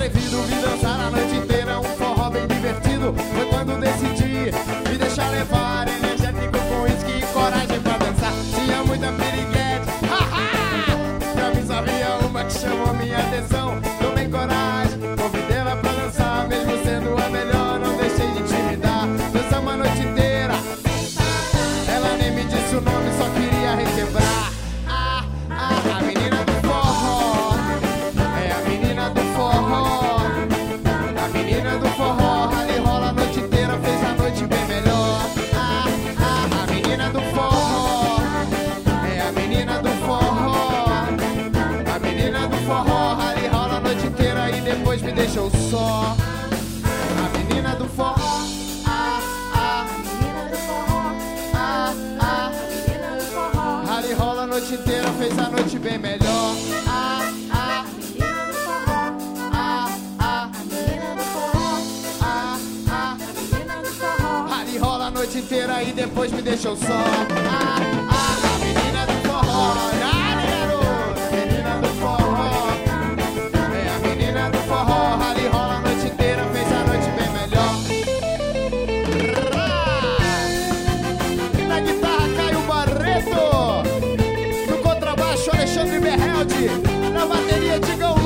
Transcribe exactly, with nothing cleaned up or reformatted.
atrevido, vi dançar a noite inteira, um forró bem divertido. Foi quando decidi me deixar levar, energético com uísque e coragem pra dançar. Tinha muita piriguete, haha! Pra mim só havia uma que chamou minha atenção. Tomei coragem, convidei ela pra dançar, mesmo sendo a melhor, não deixei de intimidar. Dançamos a noite inteira, ela nem me disse o nome, só queria requebrar. Ah, ah, a menina do forró, é a menina do forró, a menina do forró, ali rola a noite inteira, fez a noite bem melhor. Ah, ah, a menina do forró, é a menina do forró, a menina do forró, ali rola a noite inteira e depois me deixou só. A menina do forró, ah, ah, ah, ah, ali rola a noite inteira, fez a noite bem melhor. Ah, ah, ah, ah, ah, ah, ali rola a noite inteira e depois me deixou só. Ah, ah, a menina do forró, dale, garoto, a menina do forró, é a menina do forró, ali rola a noite inteira, fez a noite bem melhor. Na guitarra Caio Barreto, no contrabaixo Alexandre Berrelde, na bateria Digão